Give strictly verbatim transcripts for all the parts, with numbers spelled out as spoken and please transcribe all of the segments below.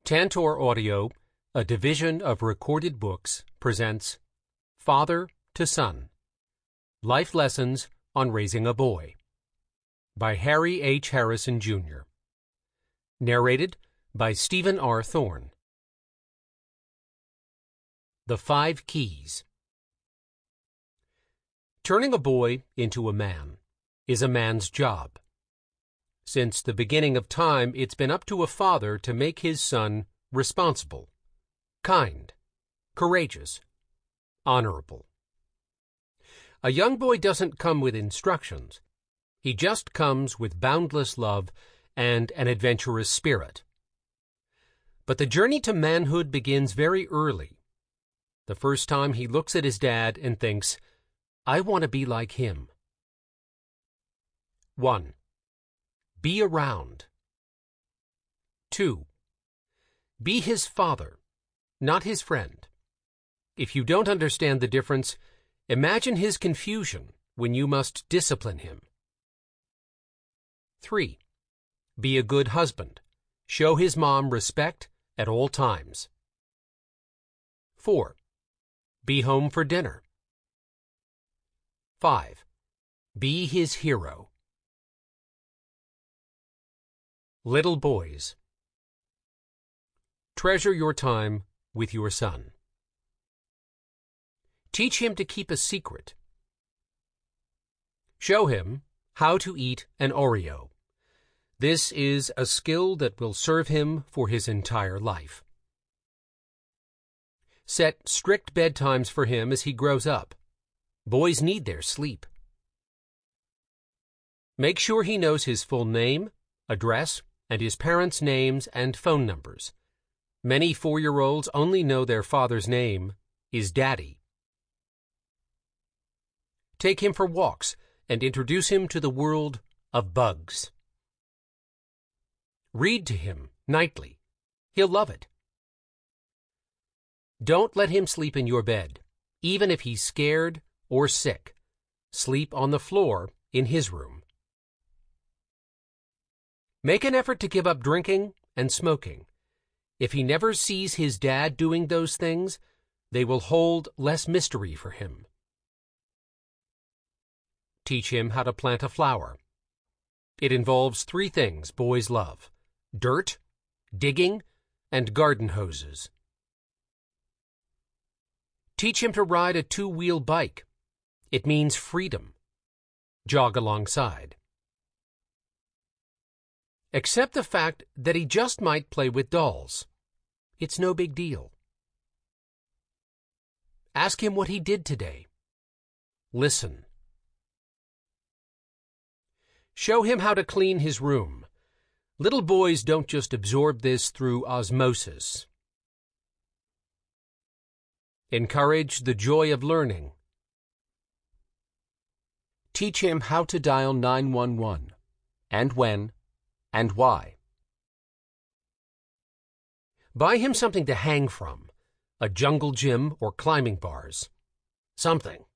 Tantor Audio, a division of Recorded Books, presents Father to Son, Life Lessons on Raising a Boy by Harry H. Harrison, Junior Narrated by Stephen R. Thorne. The Five Keys. Turning a boy into a man is a man's job. Since the beginning of time, it's been up to a father to make his son responsible, kind, courageous, honorable. A young boy doesn't come with instructions. He just comes with boundless love and an adventurous spirit. But the journey to manhood begins very early. The first time he looks at his dad and thinks, I want to be like him. One. Be around. Two. Be his father, not his friend. If you don't understand the difference, imagine his confusion when you must discipline him. Three. Be a good husband. Show his mom respect at all times. Four. Be home for dinner. Five. Be his hero. Little boys. Treasure your time with your son. Teach him to keep a secret. Show him how to eat an Oreo. This is a skill that will serve him for his entire life. Set strict bedtimes for him as he grows up. Boys need their sleep. Make sure he knows his full name, address, and his parents' names and phone numbers. Many four-year-olds only know their father's name is Daddy. Take him for walks and introduce him to the world of bugs. Read to him nightly. He'll love it. Don't let him sleep in your bed, even if he's scared or sick. Sleep on the floor in his room. Make an effort to give up drinking and smoking. If he never sees his dad doing those things, they will hold less mystery for him. Teach him how to plant a flower. It involves three things boys love: dirt, digging, and garden hoses. Teach him to ride a two-wheel bike. It means freedom. Jog alongside. Accept the fact that he just might play with dolls. It's no big deal. Ask him what he did today. Listen. Show him how to clean his room. Little boys don't just absorb this through osmosis. Encourage the joy of learning. Teach him how to dial nine one one, and when, and why. Buy him something to hang from, a jungle gym or climbing bars. Something.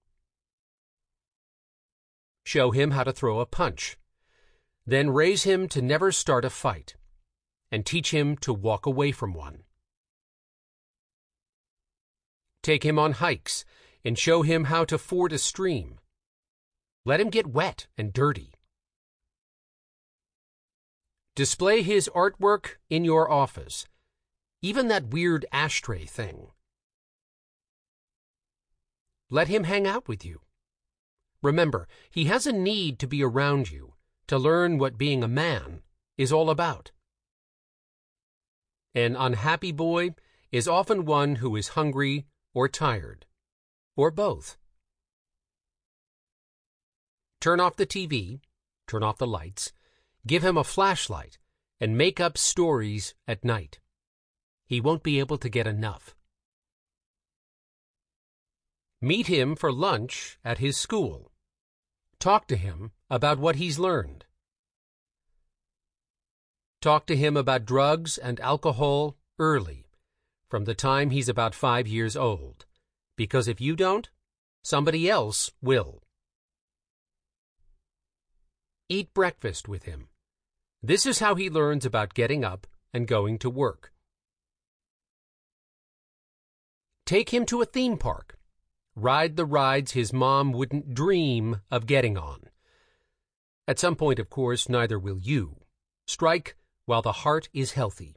Show him how to throw a punch. Then raise him to never start a fight, and teach him to walk away from one. Take him on hikes and show him how to ford a stream. Let him get wet and dirty. Display his artwork in your office, even that weird ashtray thing. Let him hang out with you. Remember, he has a need to be around you to learn what being a man is all about. An unhappy boy is often one who is hungry or tired, or both. Turn off the T V, turn off the lights, give him a flashlight, and make up stories at night. He won't be able to get enough. Meet him for lunch at his school. Talk to him about what he's learned. Talk to him about drugs and alcohol early, from the time he's about five years old, because if you don't, somebody else will. Eat breakfast with him. This is how he learns about getting up and going to work. Take him to a theme park. Ride the rides his mom wouldn't dream of getting on. At some point, of course, neither will you. Strike while the heart is healthy.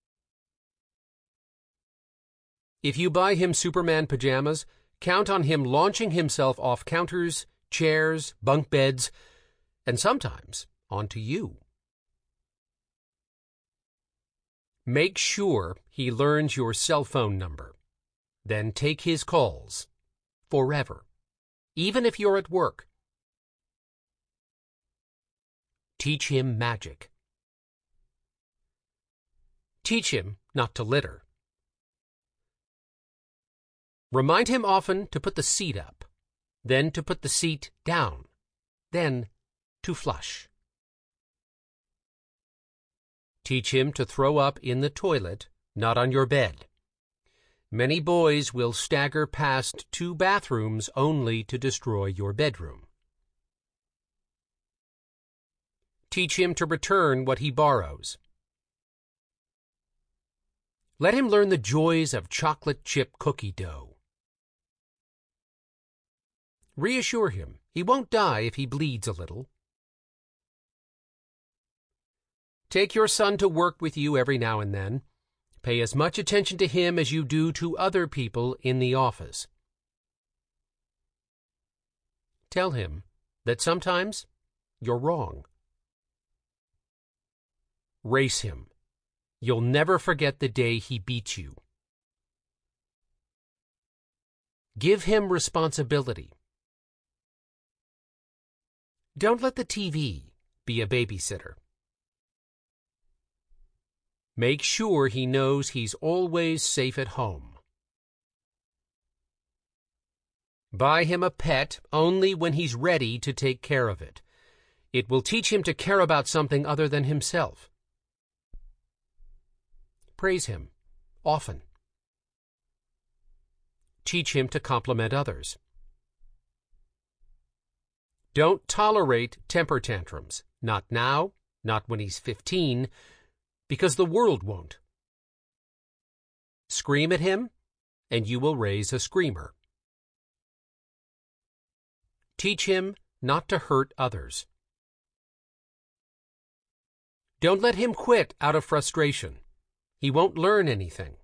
If you buy him Superman pajamas, count on him launching himself off counters, chairs, bunk beds, and sometimes onto you. Make sure he learns your cell phone number. Then take his calls. Forever. Even if you're at work. Teach him magic. Teach him not to litter. Remind him often to put the seat up, then to put the seat down, then to flush. Teach him to throw up in the toilet, not on your bed. Many boys will stagger past two bathrooms only to destroy your bedroom. Teach him to return what he borrows. Let him learn the joys of chocolate chip cookie dough. Reassure him he won't die if he bleeds a little. Take your son to work with you every now and then. Pay as much attention to him as you do to other people in the office. Tell him that sometimes you're wrong. Race him. You'll never forget the day he beat you. Give him responsibility. Don't let the T V be a babysitter. Make sure he knows he's always safe at home. Buy him a pet only when he's ready to take care of it. It will teach him to care about something other than himself. Praise him, often. Teach him to compliment others. Don't tolerate temper tantrums, not now, not when he's fifteen, because the world won't. Scream at him, and you will raise a screamer. Teach him not to hurt others. Don't let him quit out of frustration. He won't learn anything.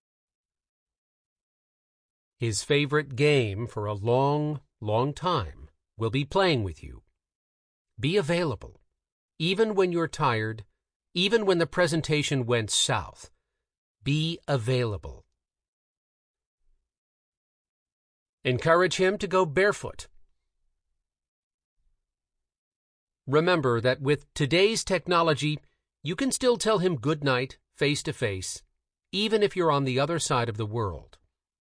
His favorite game for a long, long time will be playing with you. Be available, even when you're tired, even when the presentation went south. Be available. Encourage him to go barefoot. Remember that with today's technology, you can still tell him good night face to face, even if you're on the other side of the world.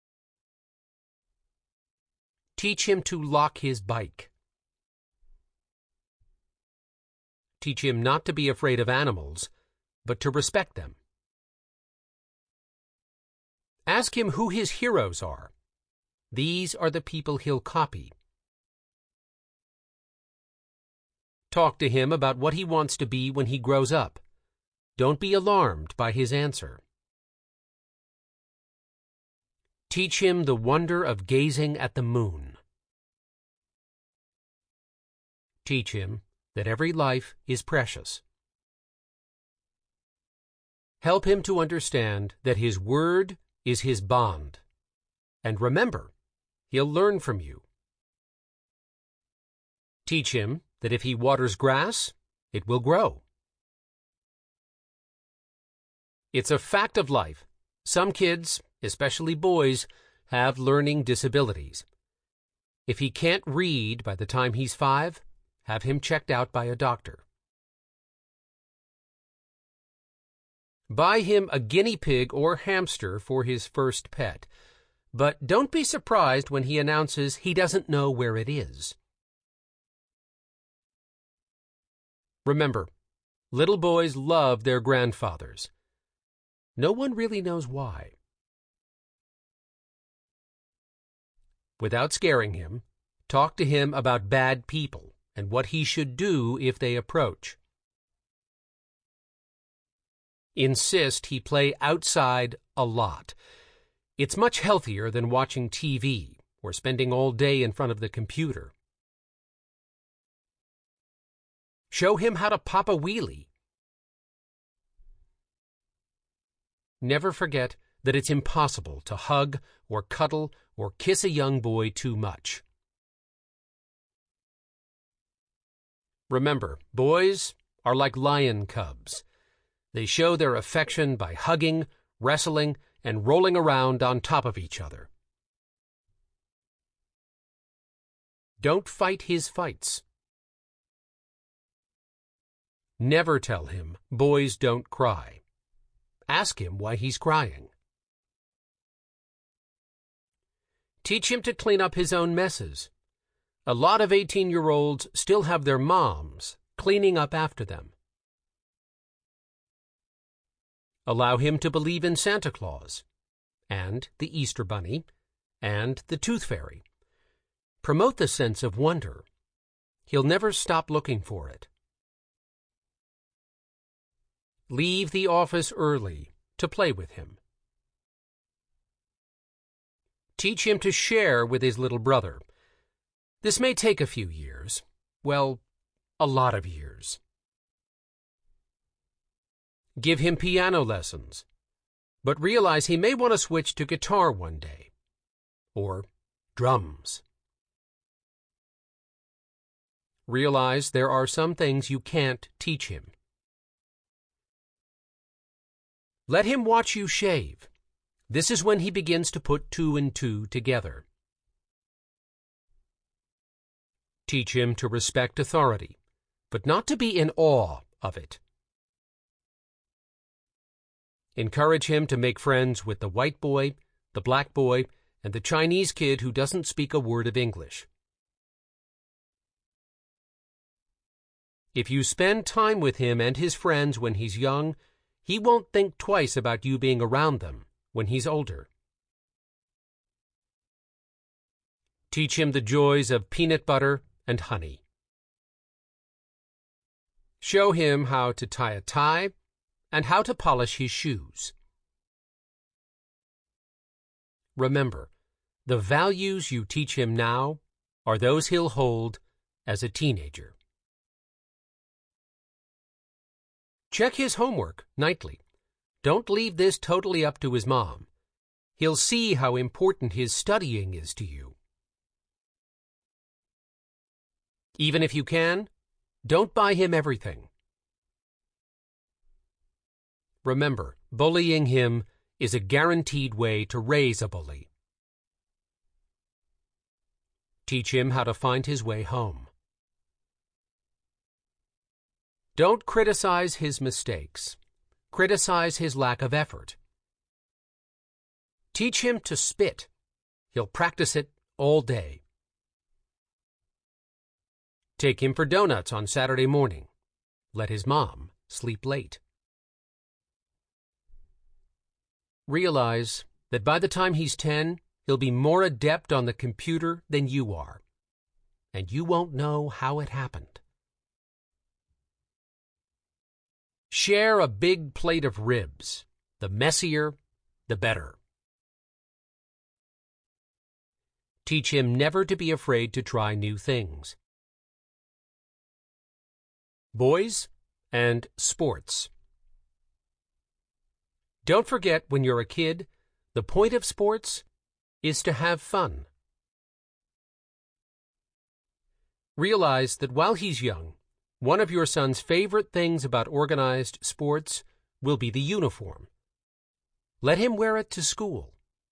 Teach him to lock his bike. Teach him not to be afraid of animals, but to respect them. Ask him who his heroes are. These are the people he'll copy. Talk to him about what he wants to be when he grows up. Don't be alarmed by his answer. Teach him the wonder of gazing at the moon. Teach him that every life is precious. Help him to understand that his word is his bond. And remember, he'll learn from you. Teach him that if he waters grass, it will grow. It's a fact of life. Some kids, especially boys, have learning disabilities. If he can't read by the time he's five, have him checked out by a doctor. Buy him a guinea pig or hamster for his first pet, but don't be surprised when he announces he doesn't know where it is. Remember, little boys love their grandfathers. No one really knows why. Without scaring him, talk to him about bad people and what he should do if they approach. Insist he play outside a lot. It's much healthier than watching T V or spending all day in front of the computer. Show him how to pop a wheelie. Never forget that it's impossible to hug or cuddle or kiss a young boy too much. Remember, boys are like lion cubs. They show their affection by hugging, wrestling, and rolling around on top of each other. Don't fight his fights. Never tell him boys don't cry. Ask him why he's crying. Teach him to clean up his own messes. A lot of eighteen-year-olds still have their moms cleaning up after them. Allow him to believe in Santa Claus, and the Easter Bunny, and the Tooth Fairy. Promote the sense of wonder. He'll never stop looking for it. Leave the office early to play with him. Teach him to share with his little brother. This may take a few years. Well, a lot of years. Give him piano lessons, but realize he may want to switch to guitar one day, or drums. Realize there are some things you can't teach him. Let him watch you shave. This is when he begins to put two and two together. Teach him to respect authority, but not to be in awe of it. Encourage him to make friends with the white boy, the black boy, and the Chinese kid who doesn't speak a word of English. If you spend time with him and his friends when he's young, he won't think twice about you being around them when he's older. Teach him the joys of peanut butter and honey. Show him how to tie a tie and how to polish his shoes. Remember, the values you teach him now are those he'll hold as a teenager. Check his homework nightly. Don't leave this totally up to his mom. He'll see how important his studying is to you. Even if you can, don't buy him everything. Remember, bullying him is a guaranteed way to raise a bully. Teach him how to find his way home. Don't criticize his mistakes. Criticize his lack of effort. Teach him to spit. He'll practice it all day. Take him for donuts on Saturday morning. Let his mom sleep late. Realize that by the time he's ten, he'll be more adept on the computer than you are, and you won't know how it happened. Share a big plate of ribs. The messier, the better. Teach him never to be afraid to try new things. Boys and sports. Don't forget, when you're a kid, the point of sports is to have fun. Realize that while he's young, one of your son's favorite things about organized sports will be the uniform. Let him wear it to school.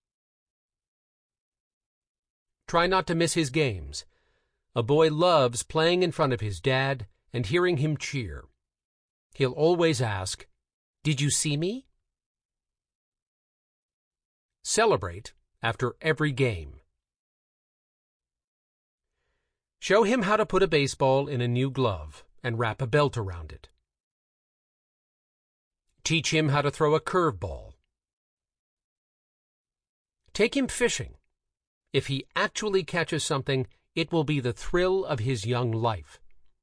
Try not to miss his games. A boy loves playing in front of his dad and hearing him cheer. He'll always ask, "Did you see me?" Celebrate after every game. Show him how to put a baseball in a new glove and wrap a belt around it. Teach him how to throw a curveball. Take him fishing. If he actually catches something, it will be the thrill of his young life.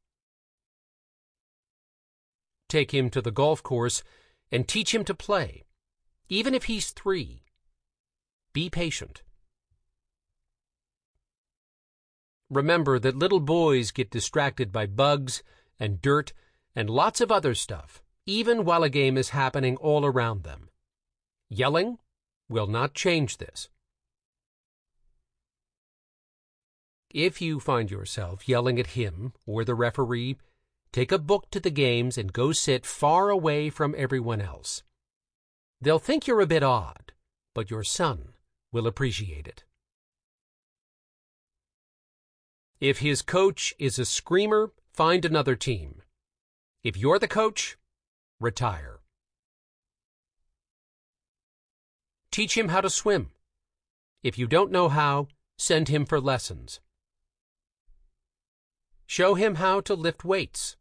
Take him to the golf course and teach him to play, even if he's three. Be patient. Remember that little boys get distracted by bugs and dirt and lots of other stuff, even while a game is happening all around them. Yelling will not change this. If you find yourself yelling at him or the referee, take a book to the games and go sit far away from everyone else. They'll think you're a bit odd, but your son will appreciate it. If his coach is a screamer, find another team. If you're the coach, retire. Teach him how to swim. If you don't know how, send him for lessons. Show him how to lift weights.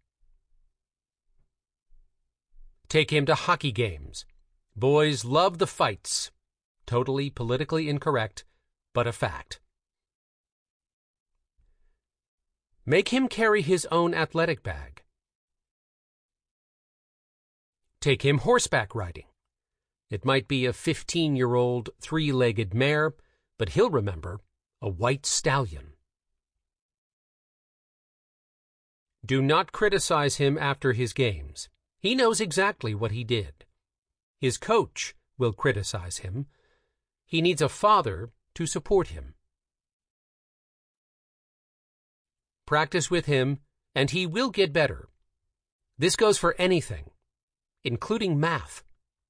Take him to hockey games. Boys love the fights. Totally politically incorrect, but a fact. Make him carry his own athletic bag. Take him horseback riding. It might be a fifteen-year-old three-legged mare, but he'll remember a white stallion. Do not criticize him after his games. He knows exactly what he did. His coach will criticize him. He needs a father to support him. Practice with him, and he will get better. This goes for anything, including math.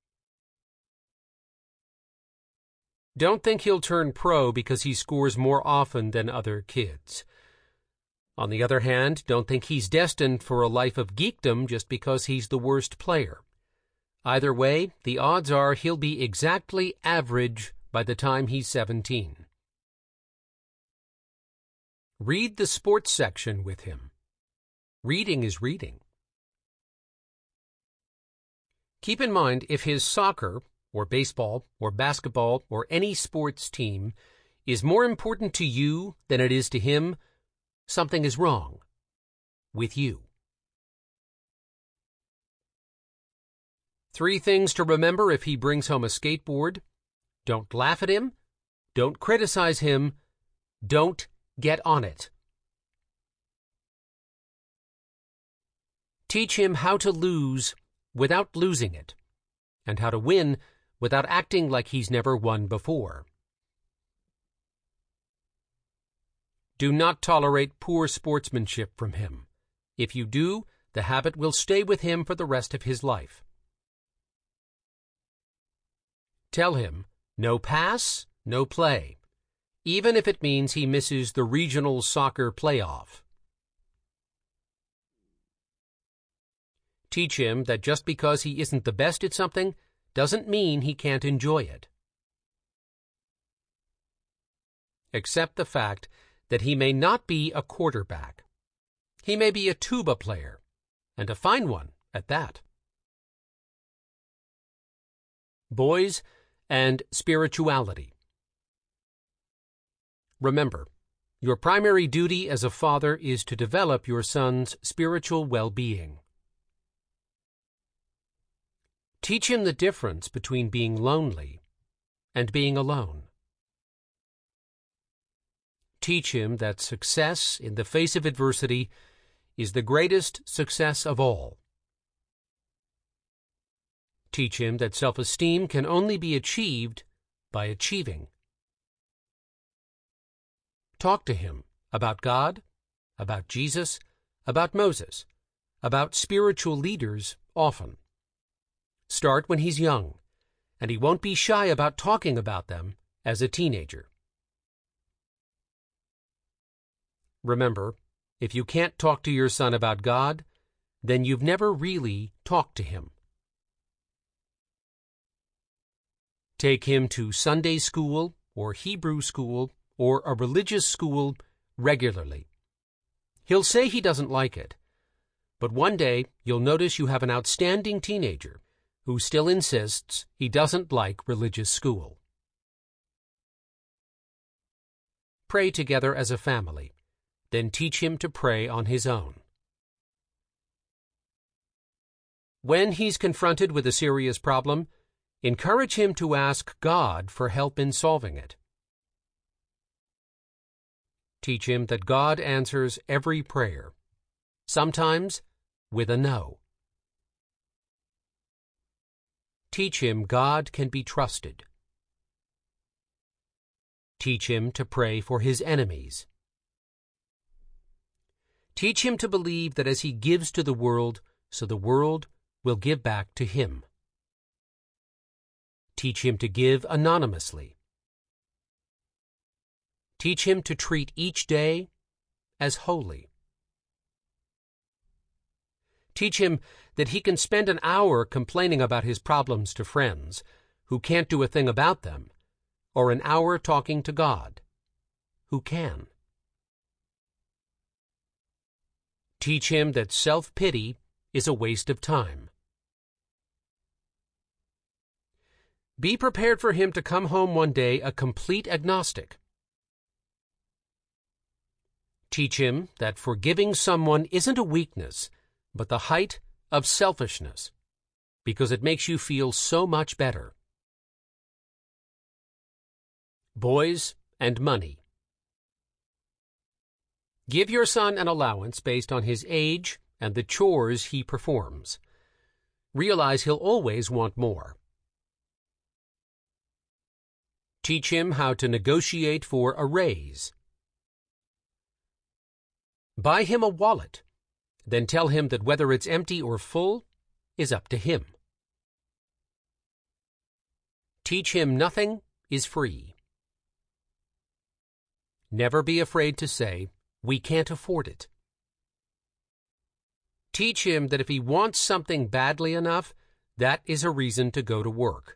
Don't think he'll turn pro because he scores more often than other kids. On the other hand, don't think he's destined for a life of geekdom just because he's the worst player. Either way, the odds are he'll be exactly average by the time he's seventeen. Read the sports section with him. Reading is reading. Keep in mind, if his soccer, or baseball, or basketball, or any sports team is more important to you than it is to him, something is wrong with you. Three things to remember if he brings home a skateboard. Don't laugh at him. Don't criticize him. Don't get on it. Teach him how to lose without losing it, and how to win without acting like he's never won before. Do not tolerate poor sportsmanship from him. If you do, the habit will stay with him for the rest of his life. Tell him, no pass, no play, even if it means he misses the regional soccer playoff. Teach him that just because he isn't the best at something doesn't mean he can't enjoy it. Accept the fact that he may not be a quarterback. He may be a tuba player, and a fine one at that. Boys and spirituality. Remember, your primary duty as a father is to develop your son's spiritual well-being. Teach him the difference between being lonely and being alone. Teach him that success in the face of adversity is the greatest success of all. Teach him that self-esteem can only be achieved by achieving. Talk to him about God, about Jesus, about Moses, about spiritual leaders often. Start when he's young, and he won't be shy about talking about them as a teenager. Remember, if you can't talk to your son about God, then you've never really talked to him. Take him to Sunday school or Hebrew school or a religious school regularly. He'll say he doesn't like it, but one day you'll notice you have an outstanding teenager who still insists he doesn't like religious school. Pray together as a family. Then teach him to pray on his own. When he's confronted with a serious problem, Encourage him to ask God for help in solving it. Teach him that God answers every prayer, sometimes with a no. Teach him God can be trusted. Teach him to pray for his enemies. Teach him to believe that as he gives to the world, so the world will give back to him. Teach him to give anonymously. Teach him to treat each day as holy. Teach him that he can spend an hour complaining about his problems to friends who can't do a thing about them, or an hour talking to God, who can. Teach him that self-pity is a waste of time. Be prepared for him to come home one day a complete agnostic. Teach him that forgiving someone isn't a weakness, but the height of selfishness, because it makes you feel so much better. Boys and money. Give your son an allowance based on his age and the chores he performs. Realize he'll always want more. Teach him how to negotiate for a raise. Buy him a wallet, then tell him that whether it's empty or full is up to him. Teach him nothing is free. Never be afraid to say, "We can't afford it." Teach him that if he wants something badly enough, that is a reason to go to work.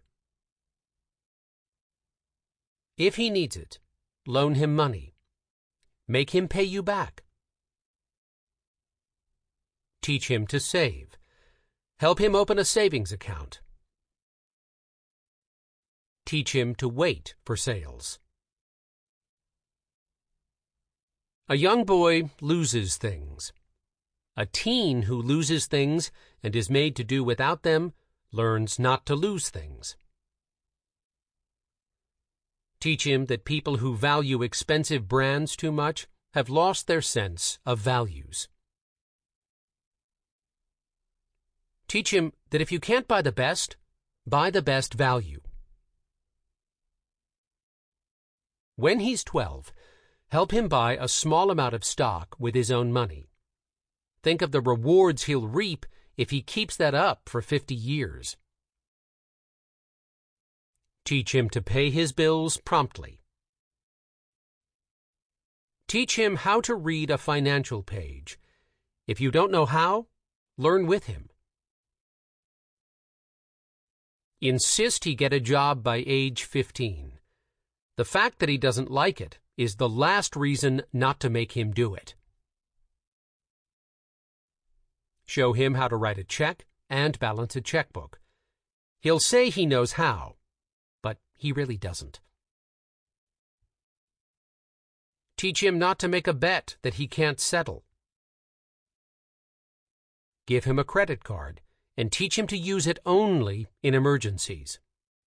If he needs it, loan him money. Make him pay you back. Teach him to save. Help him open a savings account. Teach him to wait for sales. A young boy loses things. A teen who loses things and is made to do without them learns not to lose things. Teach him that people who value expensive brands too much have lost their sense of values. Teach him that if you can't buy the best, buy the best value. When he's twelve, help him buy a small amount of stock with his own money. Think of the rewards he'll reap if he keeps that up for fifty years. Teach him to pay his bills promptly. Teach him how to read a financial page. If you don't know how, learn with him. Insist he get a job by age fifteen. The fact that he doesn't like it is the last reason not to make him do it. Show him how to write a check and balance a checkbook. He'll say he knows how, but he really doesn't. Teach him not to make a bet that he can't settle. Give him a credit card and teach him to use it only in emergencies.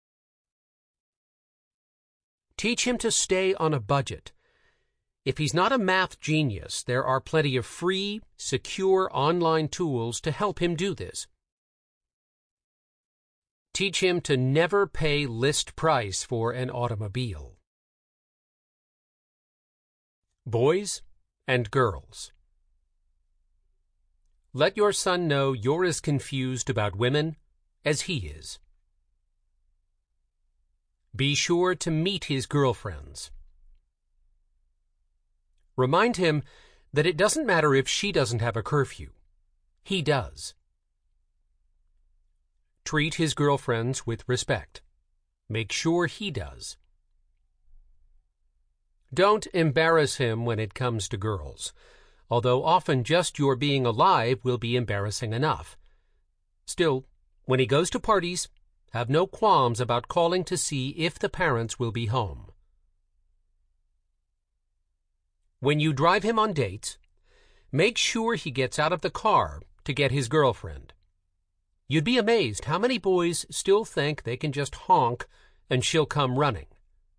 Teach him to stay on a budget. If he's not a math genius, there are plenty of free, secure online tools to help him do this. Teach him to never pay list price for an automobile. Boys and girls. Let your son know you're as confused about women as he is. Be sure to meet his girlfriends. Remind him that it doesn't matter if she doesn't have a curfew. He does. Treat his girlfriends with respect. Make sure he does. Don't embarrass him when it comes to girls, although often just your being alive will be embarrassing enough. Still, when he goes to parties, have no qualms about calling to see if the parents will be home. When you drive him on dates, make sure he gets out of the car to get his girlfriend. You'd be amazed how many boys still think they can just honk and she'll come running.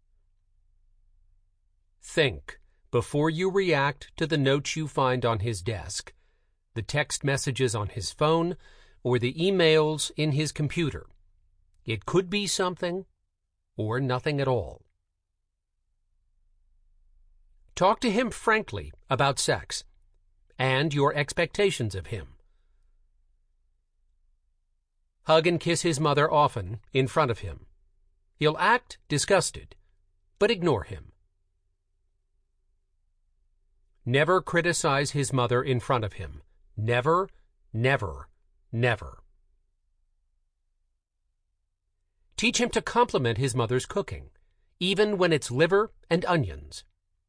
Think before you react to the notes you find on his desk, the text messages on his phone, or the emails in his computer. It could be something or nothing at all. Talk to him frankly about sex and your expectations of him. Hug and kiss his mother often in front of him. He'll act disgusted, but ignore him. Never criticize his mother in front of him. Never, never, never. Teach him to compliment his mother's cooking, even when it's liver and onions.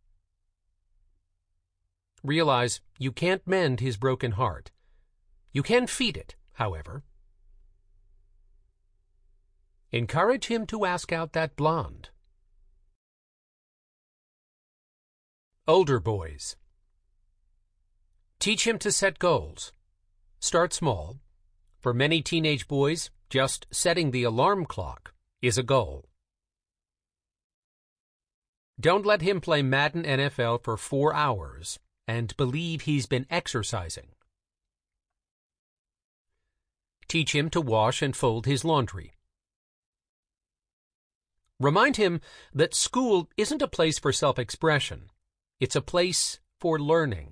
Realize you can't mend his broken heart. You can feed it, however. Encourage him to ask out that blonde. Older boys. Teach him to set goals. Start small. For many teenage boys, just setting the alarm clock is a goal. Don't let him play Madden N F L for four hours and believe he's been exercising. Teach him to wash and fold his laundry. Remind him that school isn't a place for self-expression. It's a place for learning.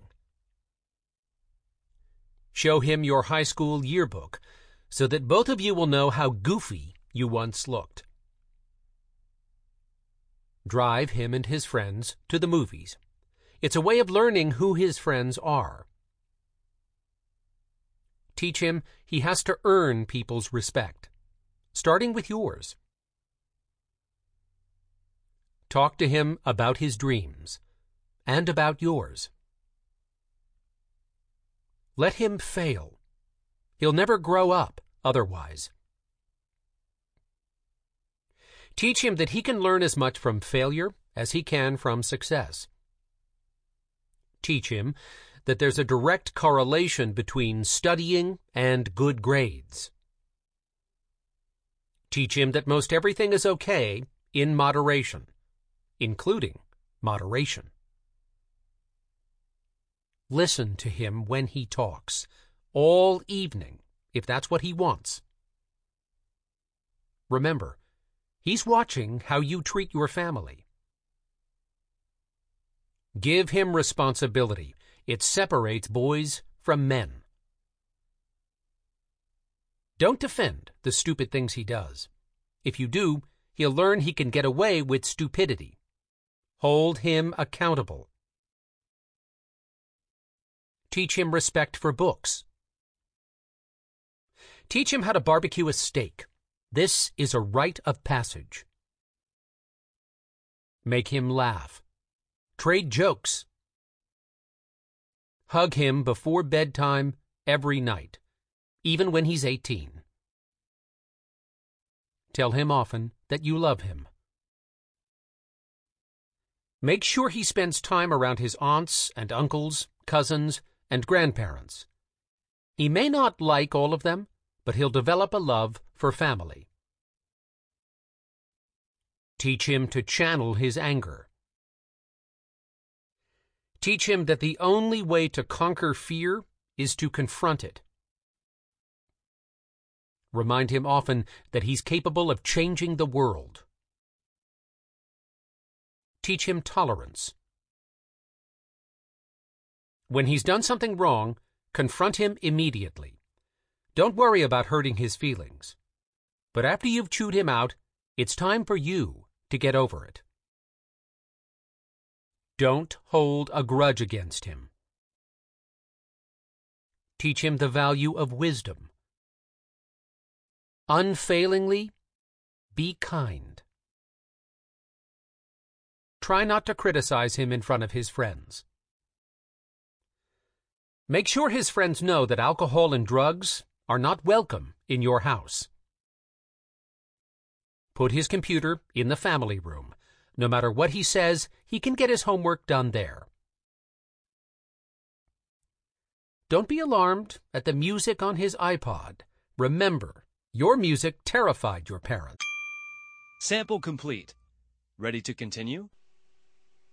Show him your high school yearbook so that both of you will know how goofy you once looked. Drive him and his friends to the movies. It's a way of learning who his friends are. Teach him he has to earn people's respect, starting with yours. Talk to him about his dreams and about yours. Let him fail. He'll never grow up otherwise. Teach him that he can learn as much from failure as he can from success. Teach him that there's a direct correlation between studying and good grades. Teach him that most everything is okay in moderation, including moderation. Listen to him when he talks, all evening, if that's what he wants. Remember, he's watching how you treat your family. Give him responsibility. It separates boys from men. Don't defend the stupid things he does. If you do, he'll learn he can get away with stupidity. Hold him accountable. Teach him respect for books. Teach him how to barbecue a steak. This is a rite of passage. Make him laugh. Trade jokes. Hug him before bedtime every night, even when he's eighteen. Tell him often that you love him. Make sure he spends time around his aunts and uncles, cousins, and grandparents. He may not like all of them, but he'll develop a love for family. Teach him to channel his anger. Teach him that the only way to conquer fear is to confront it. Remind him often that he's capable of changing the world. Teach him tolerance. When he's done something wrong, confront him immediately. Don't worry about hurting his feelings. But after you've chewed him out, it's time for you to get over it. Don't hold a grudge against him. Teach him the value of wisdom. Unfailingly, be kind. Try not to criticize him in front of his friends. Make sure his friends know that alcohol and drugs are not welcome in your house. Put his computer in the family room. No matter what he says, he can get his homework done there. Don't be alarmed at the music on his iPod. Remember, your music terrified your parents. Sample complete. Ready to continue?